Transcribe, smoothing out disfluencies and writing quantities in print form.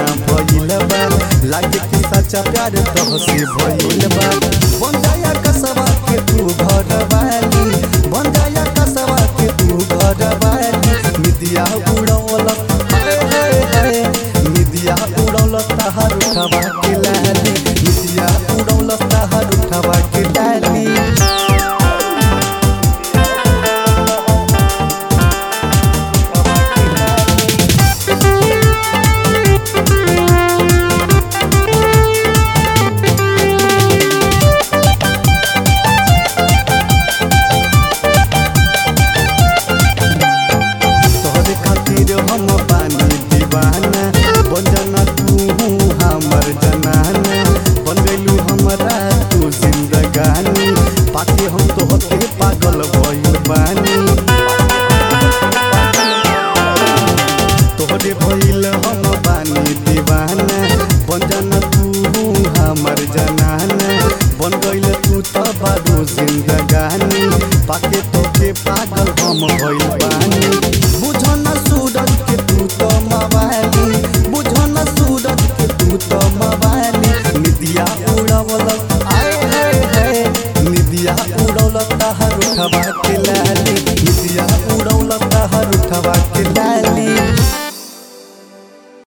दीवाना भइल बा लागे कि सच्चा प्यार तोहसे भइल बा बन जाया कसवा के तू घर वाली बन जाया कसवा के तू घर वाली निदिया उड़ौल हाय हाय हाय निदिया उड़ौल तहार उठवा के लाली निदिया उड़ौल तहार उठवा के लाली हम पानी दीवाना बन जाना तू हमर जनाना बन गइलू हमरा तू जिंदगानी पाके हम तोहके पागल भइल बानी तोहरे भइल हम पानी दीवाना बन जाना तू हमर जनाना बन गइल तू त बारू जिंदगानी पाके तोके पागल हम भइल बानी बुझन सूरज के तू तो मवाली बुझन सूरज के तू तो मवाली निदिया उड़वल आए हाय हाय निदिया उड़ौल तहार उठवा के लाली निदिया उड़ौल तहार